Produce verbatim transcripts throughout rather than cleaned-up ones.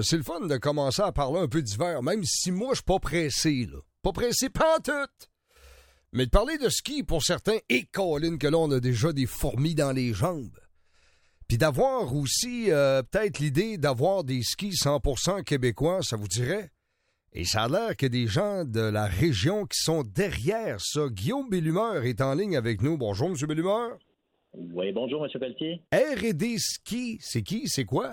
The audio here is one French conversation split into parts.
c'est le fun de commencer à parler un peu d'hiver, même si moi, je suis pas pressé, là. Pas pressé pantoute. Mais de parler de ski pour certains, et Colin, que là, on a déjà des fourmis dans les jambes. Puis d'avoir aussi, euh, peut-être l'idée d'avoir des skis cent pour cent québécois, ça vous dirait? Et ça a l'air que des gens de la région qui sont derrière ça. Guillaume Bellumeur est en ligne avec nous. Bonjour, M. Bellumeur. Oui, bonjour, M. Pelletier. R et D Ski, c'est qui? C'est quoi?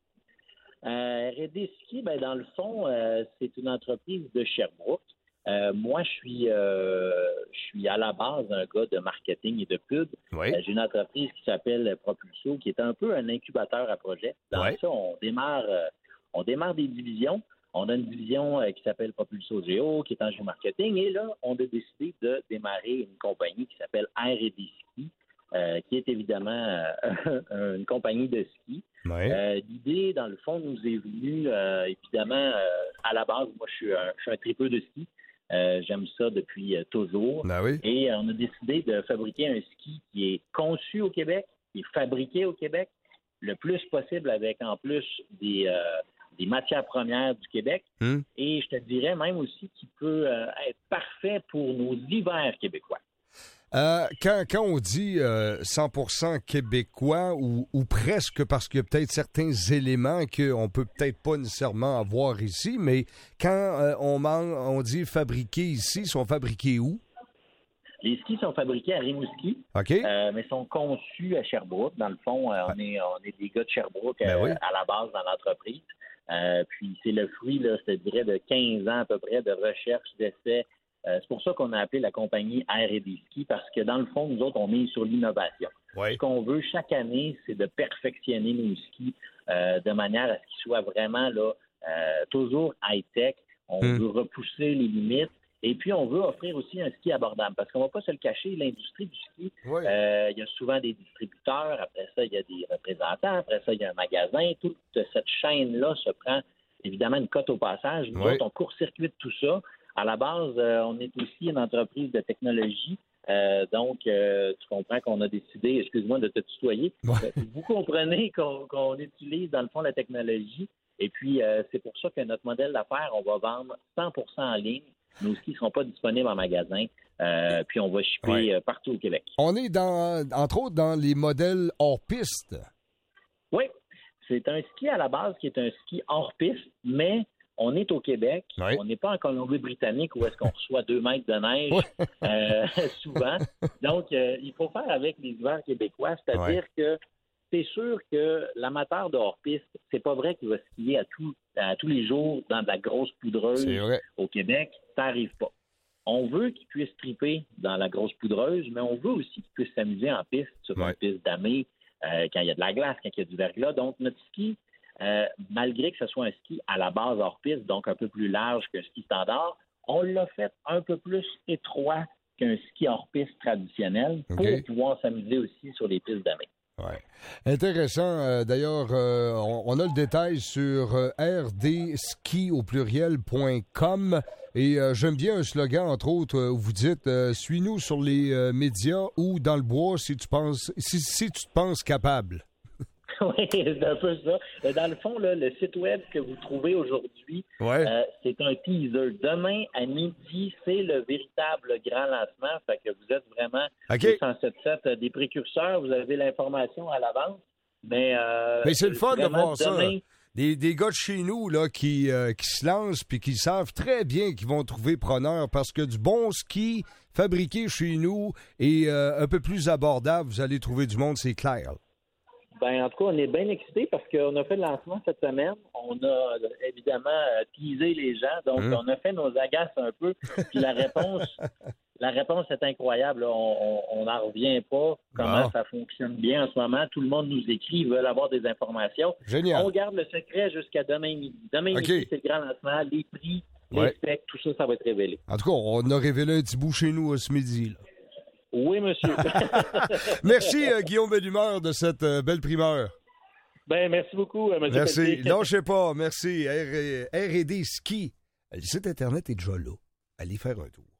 Euh, R et D Ski, ben, dans le fond, euh, c'est une entreprise de Sherbrooke. Euh, moi, je suis, euh, je suis à la base un gars de marketing et de pub. Oui. Euh, j'ai une entreprise qui s'appelle Propulso, qui est un peu un incubateur à projet. Dans Oui. ça, on démarre, euh, on démarre des divisions. On a une division euh, qui s'appelle Propulso Géo, qui est en géomarketing. Et là, on a décidé de démarrer une compagnie qui s'appelle R et D Ski, euh, qui est évidemment euh, une compagnie de ski. Oui. Euh, l'idée, dans le fond, nous est venue, euh, évidemment, euh, à la base, moi, je suis un, je suis un tripeux de ski. Euh, j'aime ça depuis euh, toujours. Ben oui. Et euh, on a décidé de fabriquer un ski qui est conçu au Québec, qui est fabriqué au Québec, le plus possible avec, en plus, des, euh, des matières premières du Québec. Hmm. Et je te dirais même aussi qu'il peut euh, être parfait pour nos hivers québécois. Euh, quand, quand on dit euh, cent pour cent québécois ou, ou presque, parce qu'il y a peut-être certains éléments qu'on peut peut-être pas nécessairement avoir ici, mais quand euh, on, man- on dit fabriqués ici, ils sont fabriqués où? Les skis sont fabriqués à Rimouski, OK? euh, mais sont conçus à Sherbrooke. Dans le fond, euh, on, est, on est des gars de Sherbrooke Ben euh, oui. à la base dans l'entreprise. Euh, puis c'est le fruit, là, je te dirais, de quinze ans à peu près de recherche, d'essais. Euh, c'est pour ça qu'on a appelé la compagnie R et D Ski, parce que dans le fond, nous autres, on est sur l'innovation. Oui. Ce qu'on veut chaque année, c'est de perfectionner nos skis euh, de manière à ce qu'ils soient vraiment là, euh, toujours high-tech. On Hmm. veut repousser les limites. Et puis, on veut offrir aussi un ski abordable. Parce qu'on ne va pas se le cacher, l'industrie du ski, Oui. euh, il y a souvent des distributeurs. Après ça, il y a des représentants. Après ça, il y a un magasin. Toute cette chaîne-là se prend évidemment une cote au passage. Nous Oui. autres, on court-circuite tout ça. À la base, euh, on est aussi une entreprise de technologie. Euh, donc, euh, tu comprends qu'on a décidé, excuse-moi de te tutoyer, Ouais. euh, vous comprenez qu'on, qu'on utilise dans le fond la technologie. Et puis, euh, c'est pour ça que notre modèle d'affaires, on va vendre cent pour cent en ligne. Nos skis ne seront pas disponibles en magasin. Euh, puis, on va shipper Ouais. euh, partout au Québec. On est, dans, entre autres, dans les modèles hors piste. Oui, c'est un ski à la base qui est un ski hors piste, mais on est au Québec. Oui. On n'est pas en Colombie-Britannique où est-ce qu'on reçoit deux mètres de neige Ouais. euh, souvent. Donc, euh, il faut faire avec les hivers québécois, c'est-à-dire que c'est sûr que l'amateur de hors-piste, c'est pas vrai qu'il va skier à, tout, à tous les jours dans de la grosse poudreuse C'est vrai. au Québec. Ça n'arrive pas. On veut qu'il puisse triper dans la grosse poudreuse, mais on veut aussi qu'il puisse s'amuser en piste, sur Ouais. une piste damée, euh, quand il y a de la glace, quand il y a du verglas. Donc, notre ski, euh, malgré que ce soit un ski à la base hors-piste, donc un peu plus large qu'un ski standard, on l'a fait un peu plus étroit qu'un ski hors-piste traditionnel pour OK. pouvoir s'amuser aussi sur les pistes damées. Ouais. Intéressant. Euh, d'ailleurs, euh, on, on a le détail sur euh, r d ski au pluriel point com et euh, j'aime bien un slogan, entre autres, euh, où vous dites euh, suis-nous sur les euh, médias ou dans le bois si tu penses si, si tu te penses capable. Oui, c'est un peu ça. Dans le fond, là, le site web que vous trouvez aujourd'hui, Ouais. euh, c'est un teaser. Demain, à midi, c'est le véritable grand lancement. Fait que vous êtes vraiment OK. deux cent sept sept des précurseurs. Vous avez l'information à l'avance. Mais, euh, Mais c'est le fun de vraiment, voir ça. demain, Des, des gars de chez nous là, qui, euh, qui se lancent puis qui savent très bien qu'ils vont trouver preneur parce que du bon ski fabriqué chez nous et euh, un peu plus abordable, vous allez trouver du monde, c'est clair. Ben, en tout cas, on est bien excités parce qu'on a fait le lancement cette semaine. On a euh, évidemment euh, teasé les gens. Donc, Hum. on a fait nos agaces un peu. Puis la réponse, la réponse est incroyable. là. On n'en revient pas comment Bon. ça fonctionne bien en ce moment. Tout le monde nous écrit, ils veulent avoir des informations. Génial. On garde le secret jusqu'à demain midi. Demain OK. midi, c'est le grand lancement. Les prix, les Ouais. specs, tout ça, ça va être révélé. En tout cas, on a révélé un petit bout chez nous euh, ce midi. Là. Oui, monsieur. Merci, euh, Guillaume Bellumeur, de cette euh, belle primeur. Ben, merci beaucoup, euh, monsieur Merci. Pelletier. Lâchez pas. Merci. R- R et D Ski. Le site Internet est déjà là. Allez faire un tour.